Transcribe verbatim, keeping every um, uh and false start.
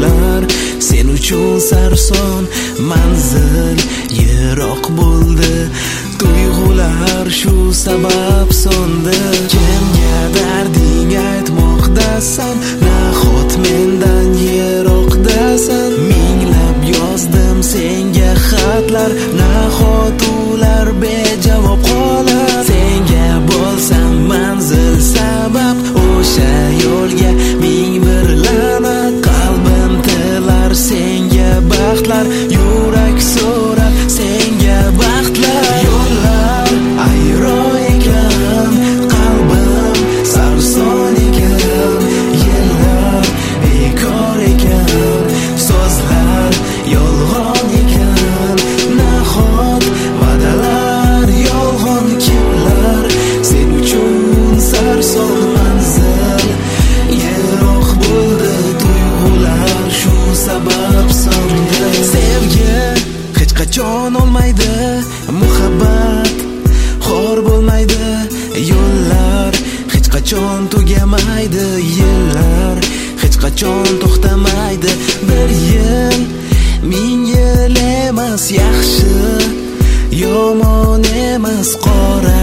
yo'llar sen uchun sarson, manzil yiroq bo'ldi, tuyg'ular shu sabab so'ndi. Kimga darding aytmoqdasan, nahot mendan yiroqdasan? Minglab yozdim senga xatlar, nahot ular bejavob qolar? Senga bo'lsam manzil sabab, o'sha yo'lga ming bir la'nat. Qalbim tilar senga baxtlar, yurak so'rar senga baxtlar. Yo'llar ayro ekan, qalbim sarson ekan, yillar bekor ekan, so'zlar yolg'on ekan, nahot va'dalar yolg'on? Kimlar sen uchun sarson, manzil yiroq bo'ldi, tuyg'ular shu sabab so'ndi. Sevgi hech qachon olmaydi, muhabbat xor bo'lmaydi, yo'llar hech qachon tugamaydi, yillar hech qachon to'xtamaydi. Bir yil ming yil emas, yaxshi yomon emas, qora